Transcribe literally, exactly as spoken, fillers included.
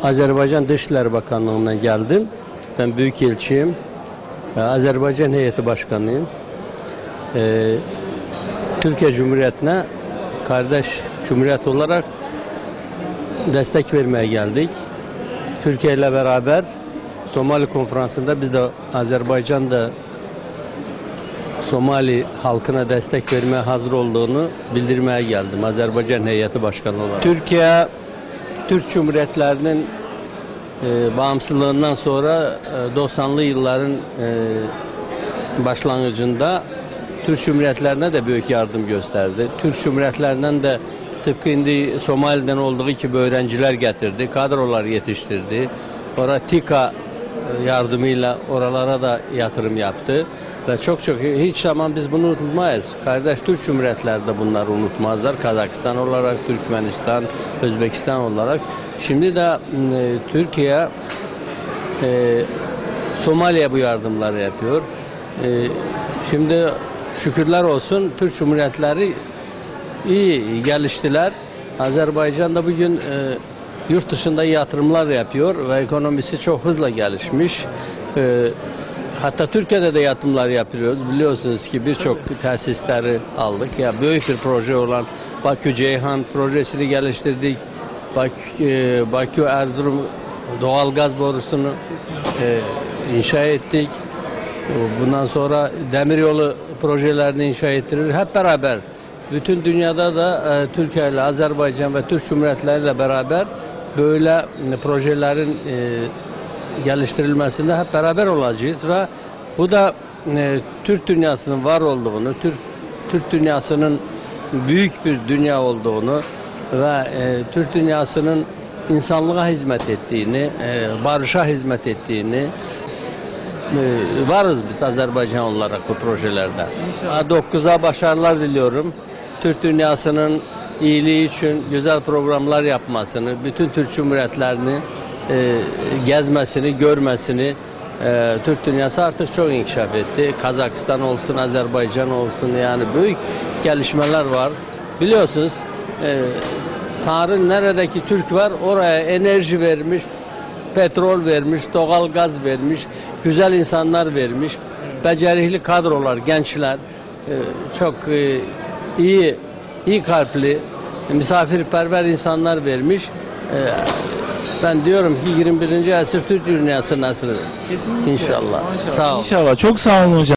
Azerbaycan Dışişleri Bakanlığı'ndan geldim. Ben büyükelçiyim. Azerbaycan Heyeti Başkanıyım. Ee, Türkiye Cumhuriyeti'ne kardeş Cumhuriyet olarak destek vermeye geldik. Türkiye ile beraber Somali Konferansı'nda biz de Azerbaycan'da Somali halkına destek vermeye hazır olduğunu bildirmeye geldim. Azerbaycan Heyeti Başkanı olarak. Türkiye, Türk Cumhuriyetlerinin e, bağımsızlığından sonra e, doksanlı yılların e, başlangıcında Türk Cumhuriyetlerine de büyük yardım gösterdi. Türk Cumhuriyetlerinden de tıpkı indi Somali'den olduğu gibi öğrenciler getirdi, kadrolar yetiştirdi. Orada TİKA yardımıyla oralara da yatırım yaptı. Ve çok çok hiç zaman biz bunu unutmayız. Kardeş Türk Cumhuriyetleri de bunları unutmazlar. Kazakistan olarak, Türkmenistan, Özbekistan olarak. Şimdi de e, Türkiye e, Somali'ye bu yardımları yapıyor. E, şimdi şükürler olsun Türk Cumhuriyetleri iyi geliştiler. Azerbaycan da bugün e, yurt dışında yatırımlar yapıyor ve ekonomisi çok hızla gelişmiş. E, hatta Türkiye'de de yatırımlar yapıyoruz. Biliyorsunuz ki birçok tesisleri aldık. Ya büyük bir proje olan Bakü-Ceyhan projesini geliştirdik. Bakü, e, Bakü-Erzurum doğalgaz borusunu e, inşa ettik. Bundan sonra demiryolu projelerini inşa ettirir. Hep beraber bütün dünyada da e, Türkiye ile Azerbaycan ve Türk Cumhuriyetleri ile beraber böyle e, projelerin e, geliştirilmesinde hep beraber olacağız ve bu da e, Türk dünyasının var olduğunu, Türk Türk dünyasının büyük bir dünya olduğunu ve e, Türk dünyasının insanlığa hizmet ettiğini, e, barışa hizmet ettiğini e, varız biz Azerbaycan olarak bu projelerde. dokuza başarılar diliyorum. Türk dünyasının iyiliği için güzel programlar yapmasını, bütün Türk Cumhuriyetlerini e, gezmesini, görmesini e, Türk dünyası artık çok inkişaf etti. Kazakistan olsun, Azerbaycan olsun, yani büyük gelişmeler var. Biliyorsunuz e, Tanrı neredeki Türk var oraya enerji vermiş, petrol vermiş, doğal gaz vermiş, güzel insanlar vermiş, becerikli kadrolar, gençler, e, çok e, iyi, iyi kalpli, misafirperver insanlar vermiş. E, ben diyorum ki yirmi birinci asır Türk dünyası nasıl? Kesinlikle. İnşallah. Maşallah. Sağ ol. İnşallah. Çok sağ olun hocam.